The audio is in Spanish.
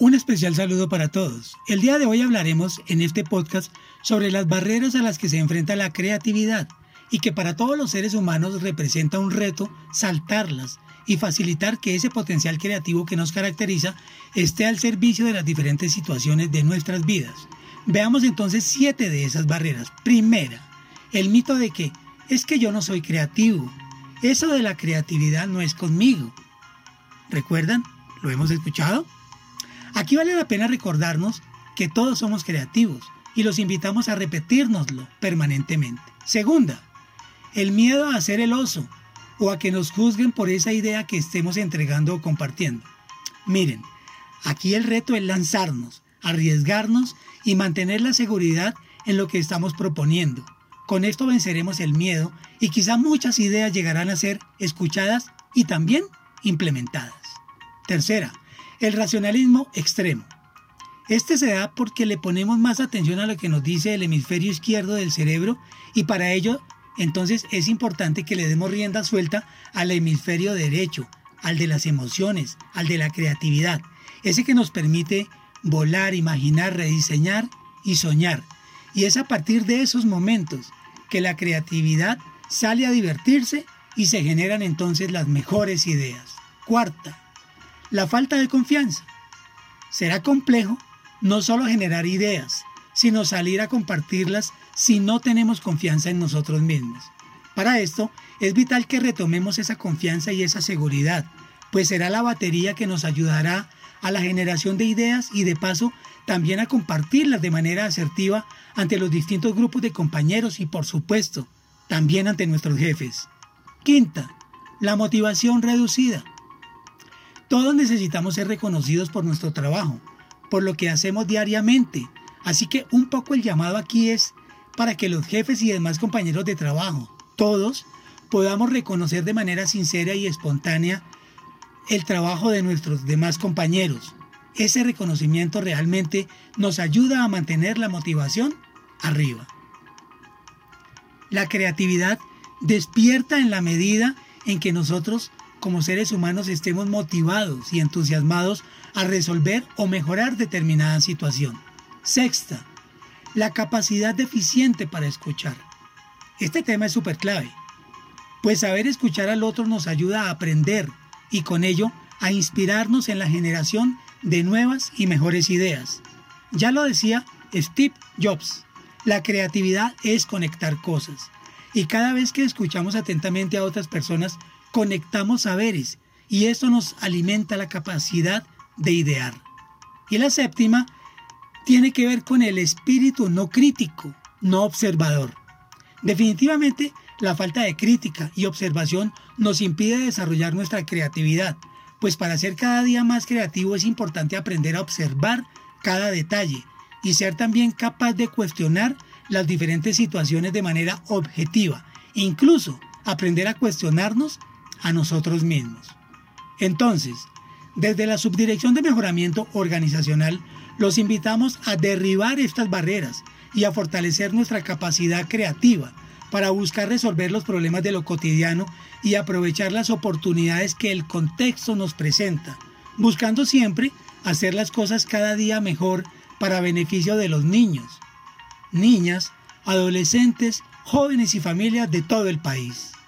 Un especial saludo para todos. El día de hoy hablaremos en este podcast sobre las barreras a las que se enfrenta la creatividad y que para todos los seres humanos representa un reto saltarlas y facilitar que ese potencial creativo que nos caracteriza esté al servicio de las diferentes situaciones de nuestras vidas. Veamos entonces 7 de esas barreras. Primera, el mito de que es que yo no soy creativo. Eso de la creatividad no es conmigo. ¿Recuerdan? ¿Lo hemos escuchado? Aquí vale la pena recordarnos que todos somos creativos y los invitamos a repetírnoslo permanentemente. Segunda, el miedo a hacer el oso o a que nos juzguen por esa idea que estemos entregando o compartiendo. Miren, aquí el reto es lanzarnos, arriesgarnos y mantener la seguridad en lo que estamos proponiendo. Con esto venceremos el miedo y quizá muchas ideas llegarán a ser escuchadas y también implementadas. Tercera, el racionalismo extremo. Este se da porque le ponemos más atención a lo que nos dice el hemisferio izquierdo del cerebro y para ello entonces es importante que le demos rienda suelta al hemisferio derecho, al de las emociones, al de la creatividad, ese que nos permite volar, imaginar, rediseñar y soñar. Y es a partir de esos momentos que la creatividad sale a divertirse y se generan entonces las mejores ideas. Cuarta, la falta de confianza. Será complejo no solo generar ideas, sino salir a compartirlas si no tenemos confianza en nosotros mismos. Para esto es vital que retomemos esa confianza y esa seguridad, pues será la batería que nos ayudará a la generación de ideas y de paso también a compartirlas de manera asertiva ante los distintos grupos de compañeros y por supuesto también ante nuestros jefes. Quinta, la motivación reducida. Todos necesitamos ser reconocidos por nuestro trabajo, por lo que hacemos diariamente. Así que un poco el llamado aquí es para que los jefes y demás compañeros de trabajo, todos, podamos reconocer de manera sincera y espontánea el trabajo de nuestros demás compañeros. Ese reconocimiento realmente nos ayuda a mantener la motivación arriba. La creatividad despierta en la medida en que nosotros como seres humanos estemos motivados y entusiasmados a resolver o mejorar determinada situación. Sexta, la capacidad deficiente para escuchar. Este tema es súper clave, pues saber escuchar al otro nos ayuda a aprender y con ello a inspirarnos en la generación de nuevas y mejores ideas. Ya lo decía Steve Jobs, la creatividad es conectar cosas y cada vez que escuchamos atentamente a otras personas conectamos saberes y esto nos alimenta la capacidad de idear. Y la séptima tiene que ver con el espíritu no crítico, no observador. Definitivamente, la falta de crítica y observación nos impide desarrollar nuestra creatividad, pues para ser cada día más creativo es importante aprender a observar cada detalle y ser también capaz de cuestionar las diferentes situaciones de manera objetiva, e incluso aprender a cuestionarnos a nosotros mismos. Entonces, desde la Subdirección de Mejoramiento Organizacional, los invitamos a derribar estas barreras y a fortalecer nuestra capacidad creativa para buscar resolver los problemas de lo cotidiano y aprovechar las oportunidades que el contexto nos presenta, buscando siempre hacer las cosas cada día mejor para beneficio de los niños, niñas, adolescentes, jóvenes y familias de todo el país.